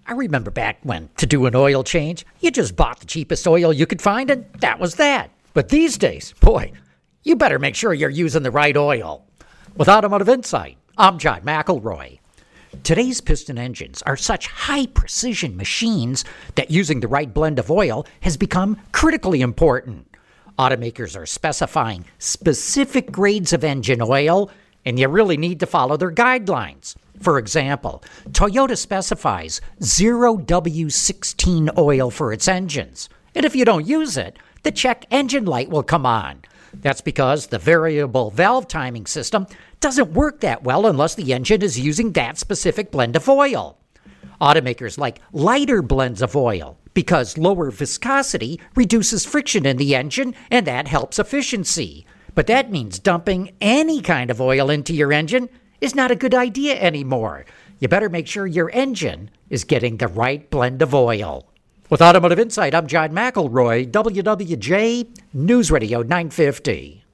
I remember back when, to do an oil change, you just bought the cheapest oil you could find, and that was that. But these days, boy, you better make sure you're using the right oil. With Automotive Insight, I'm John McElroy. Today's piston engines are such high-precision machines that using the right blend of oil has become critically important. Automakers are specifying specific grades of engine oil, and you really need to follow their guidelines. For example, Toyota specifies 0W16 oil for its engines. And if you don't use it, the check engine light will come on. That's because the variable valve timing system doesn't work that well unless the engine is using that specific blend of oil. Automakers like lighter blends of oil because lower viscosity reduces friction in the engine and that helps efficiency. But that means dumping any kind of oil into your engine is not a good idea anymore. You better make sure your engine is getting the right blend of oil. With Automotive Insight, I'm John McElroy, WWJ News Radio 950.